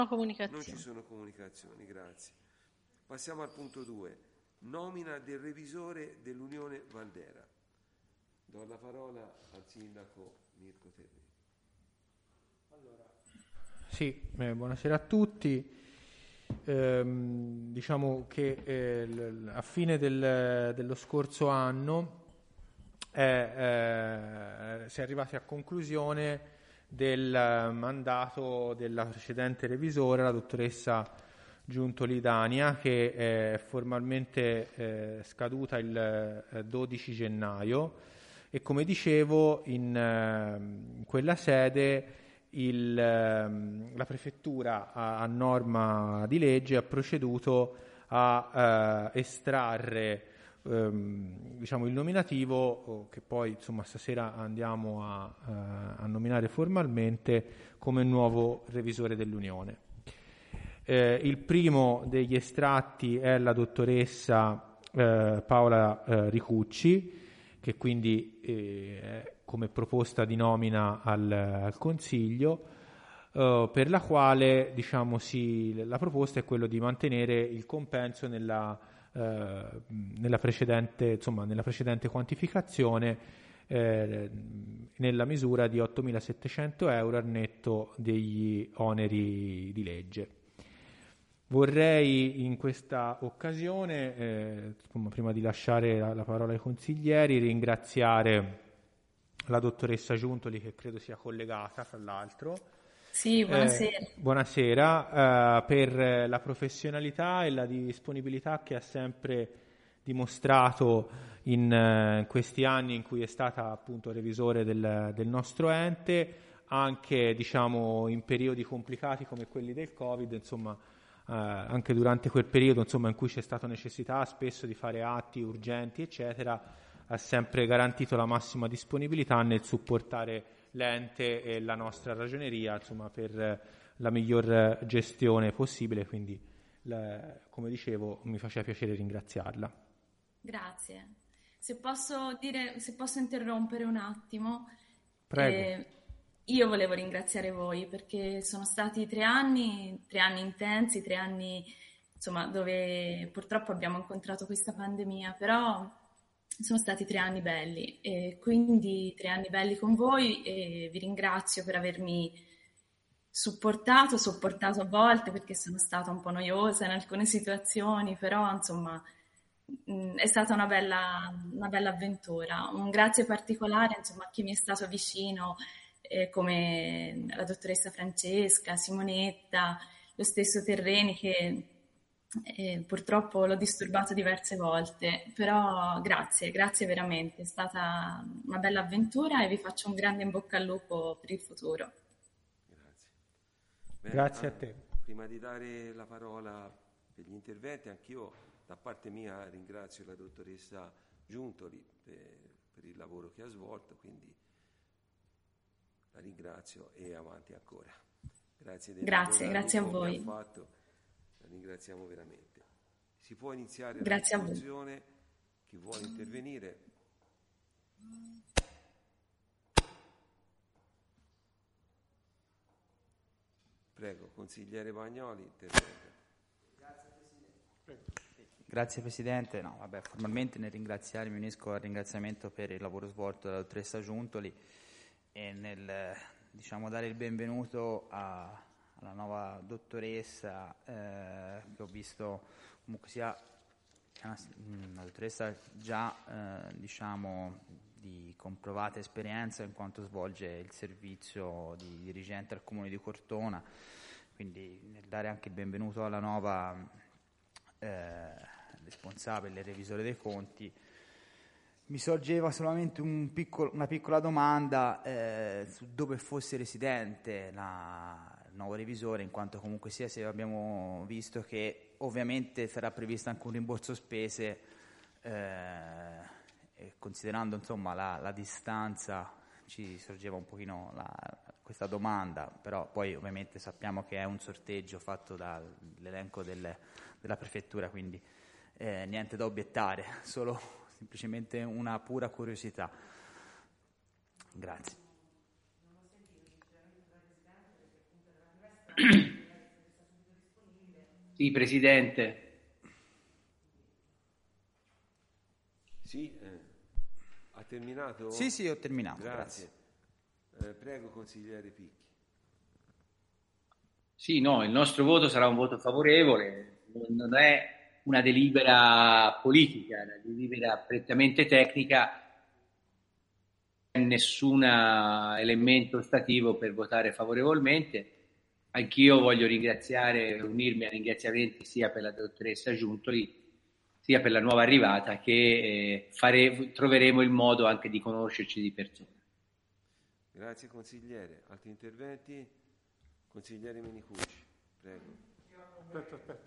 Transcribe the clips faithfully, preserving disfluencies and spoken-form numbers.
comunicazioni. Non ci sono comunicazioni, grazie. Passiamo al punto due, nomina del revisore dell'Unione Valdera. Do la parola al sindaco Mirko Terrini. Allora, sì, eh, buonasera a tutti. Eh, diciamo che eh, l- a fine del, dello scorso anno eh, eh, si è arrivati a conclusione del mandato della precedente revisore, la dottoressa Giuntoli Dania, che è formalmente eh, scaduta il eh, dodici gennaio, e come dicevo in, eh, in quella sede il, eh, la prefettura a, a norma di legge ha proceduto a eh, estrarre ehm, diciamo il nominativo, oh, che poi insomma stasera andiamo a, eh, a nominare formalmente come nuovo revisore dell'Unione. Eh, il primo degli estratti è la dottoressa eh, Paola eh, Ricucci, che quindi eh, è come proposta di nomina al, al Consiglio, eh, per la quale diciamo si, la proposta è quello di mantenere il compenso nella, eh, nella, precedente, insomma, nella precedente quantificazione, eh, nella misura di ottomilasettecento euro al netto degli oneri di legge. Vorrei in questa occasione, eh, prima di lasciare la, la parola ai consiglieri, ringraziare la dottoressa Giuntoli, che credo sia collegata, fra l'altro. Sì, buonasera. Eh, buonasera, eh, per la professionalità e la disponibilità che ha sempre dimostrato in, uh, in questi anni in cui è stata appunto revisore del, del nostro ente, anche diciamo in periodi complicati come quelli del Covid, insomma. Uh, anche durante quel periodo insomma in cui c'è stata necessità spesso di fare atti urgenti eccetera, ha sempre garantito la massima disponibilità nel supportare l'ente e la nostra ragioneria insomma per la miglior gestione possibile, quindi la, come dicevo mi faceva piacere ringraziarla. Grazie. Se posso dire, se posso interrompere un attimo. Prego. Eh, Io volevo ringraziare voi perché sono stati tre anni, tre anni intensi, tre anni insomma dove purtroppo abbiamo incontrato questa pandemia, però sono stati tre anni belli e quindi tre anni belli con voi e vi ringrazio per avermi supportato, sopportato a volte perché sono stata un po' noiosa in alcune situazioni, però insomma mh, è stata una bella, una bella avventura. Un grazie particolare insomma a chi mi è stato vicino, eh, come la dottoressa Francesca, Simonetta, lo stesso Terreni che eh, purtroppo l'ho disturbato diverse volte, però grazie, grazie veramente, è stata una bella avventura e vi faccio un grande in bocca al lupo per il futuro. Grazie. Bene, Grazie a ah, te. Prima di dare la parola per gli interventi, anch'io da parte mia ringrazio la dottoressa Giuntoli per, per il lavoro che ha svolto, quindi la ringrazio e avanti ancora. Grazie del Grazie, grazie a lavoro che voi. ha fatto, la ringraziamo veramente. Si può iniziare Grazie la a voi. discussione, chi vuole intervenire. Prego, consigliere Bagnoli, intervenga. Grazie Presidente, no, vabbè, formalmente nel ringraziare mi unisco al ringraziamento per il lavoro svolto dalla dottoressa Giuntoli e nel diciamo, dare il benvenuto a, alla nuova dottoressa eh, che ho visto comunque sia una, una dottoressa già eh, diciamo di comprovata esperienza in quanto svolge il servizio di dirigente al Comune di Cortona, quindi nel dare anche il benvenuto alla nuova eh, responsabile, revisore dei conti. Mi sorgeva solamente un piccolo, una piccola domanda eh, su dove fosse residente la, il nuovo revisore, in quanto comunque sia se abbiamo visto che ovviamente sarà previsto anche un rimborso spese, eh, e considerando insomma la, la distanza ci sorgeva un pochino la, questa domanda, però poi ovviamente sappiamo che è un sorteggio fatto dall'elenco del, della prefettura, quindi eh, niente da obiettare, solo semplicemente una pura curiosità. Grazie. Sì, Presidente. Sì, eh, ha terminato? Sì, sì, ho terminato. Grazie. Grazie. Eh, prego, consigliere Picchi. Sì, no, il nostro voto sarà un voto favorevole, non è una delibera politica, è una delibera prettamente tecnica, non c'è nessun elemento ostativo per votare favorevolmente. Anch'io voglio ringraziare, unirmi ai ringraziamenti sia per la dottoressa Giuntoli sia per la nuova arrivata, che eh, fare, troveremo il modo anche di conoscerci di persona. Grazie consigliere. Altri interventi? Consigliere Menicucci, prego. Aspetta, aspetta.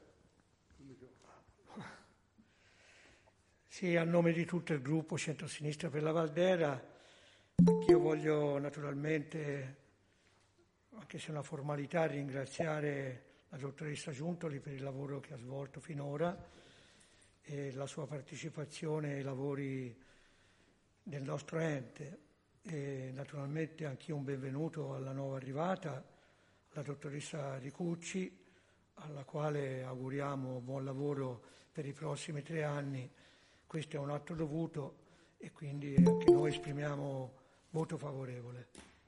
Sì, a nome di tutto il gruppo Centrosinistra per la Valdera, io voglio naturalmente, anche se è una formalità, ringraziare la dottoressa Giuntoli per il lavoro che ha svolto finora e la sua partecipazione ai lavori del nostro ente. E naturalmente anch'io un benvenuto alla nuova arrivata, la dottoressa Ricucci, alla quale auguriamo buon lavoro per i prossimi tre anni. Questo è un atto dovuto e quindi anche noi esprimiamo voto favorevole.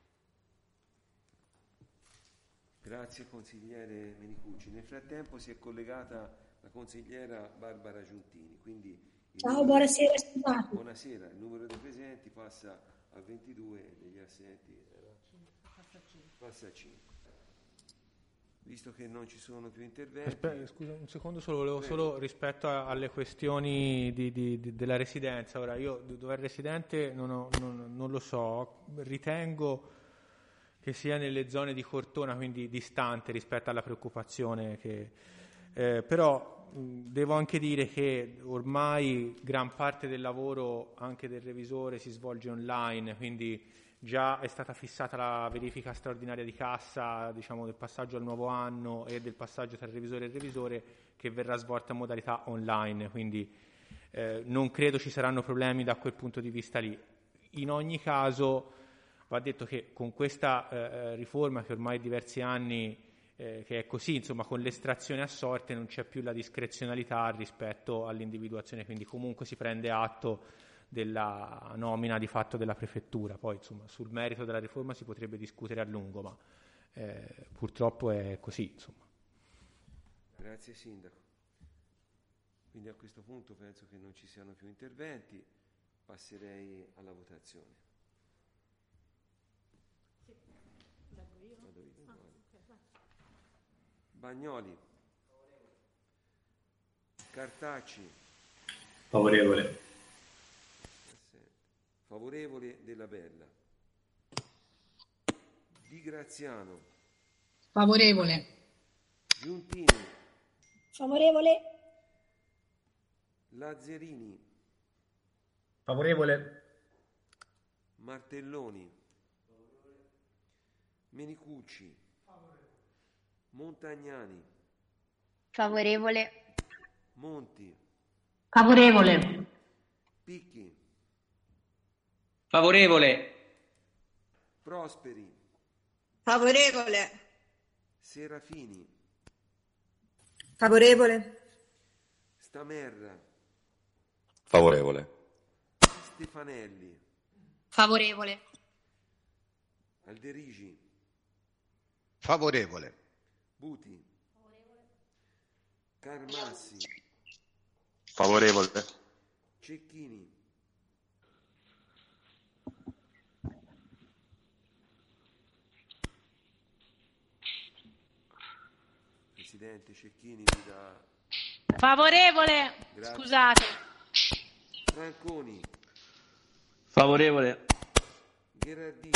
Grazie consigliere Menicucci. Nel frattempo si è collegata la consigliera Barbara Giuntini. Quindi Ciao, numero... buonasera, scusate. Buonasera, il numero dei presenti passa a ventidue e degli assenti passa a cinque. Visto che non ci sono più interventi... Aspetta, scusa un secondo solo, volevo Prego. solo rispetto a, alle questioni di, di, di, della residenza. Ora, io dove è residente non, ho, non, non lo so, ritengo che sia nelle zone di Cortona, quindi distante rispetto alla preoccupazione che... Eh, però mh, devo anche dire che ormai gran parte del lavoro anche del revisore si svolge online, quindi già è stata fissata la verifica straordinaria di cassa, diciamo, del passaggio al nuovo anno e del passaggio tra il revisore e il revisore, che verrà svolta in modalità online, quindi eh, non credo ci saranno problemi da quel punto di vista lì. In ogni caso va detto che con questa eh, riforma, che ormai diversi anni eh, che è così, insomma, con l'estrazione a sorte non c'è più la discrezionalità rispetto all'individuazione, quindi comunque si prende atto della nomina di fatto della prefettura. Poi insomma sul merito della riforma si potrebbe discutere a lungo, ma eh, purtroppo è così, insomma. Grazie Sindaco. Quindi a questo punto penso che non ci siano più interventi, passerei alla votazione. Sì, leggo io. Vado io, ah, okay. Bagnoli. Cartacci. Favorevole. Favorevole Della Bella. Di Graziano. Favorevole. Giuntini. Favorevole. Lazzarini. Favorevole. Martelloni. Menicucci. Montagnani. Favorevole. Monti. Favorevole. Picchi. Favorevole. Prosperi. Favorevole. Serafini. Favorevole. Stamerra. Favorevole. Stefanelli. Favorevole. Alderigi. Favorevole. Buti. Carmassi. Favorevole. Cecchini. Presidente Cecchini mi dà... Favorevole. Grazie. Scusate. Franconi. Favorevole. Gherardini.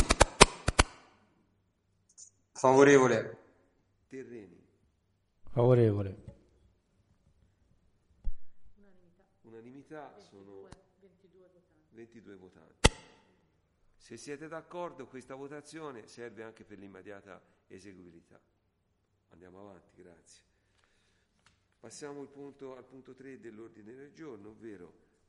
Favorevole. Terreni. Favorevole. Unanimità, sono ventidue votanti. Se siete d'accordo, questa votazione serve anche per l'immediata eseguibilità. Andiamo avanti, grazie. Passiamo il punto, al punto tre dell'ordine del giorno, ovvero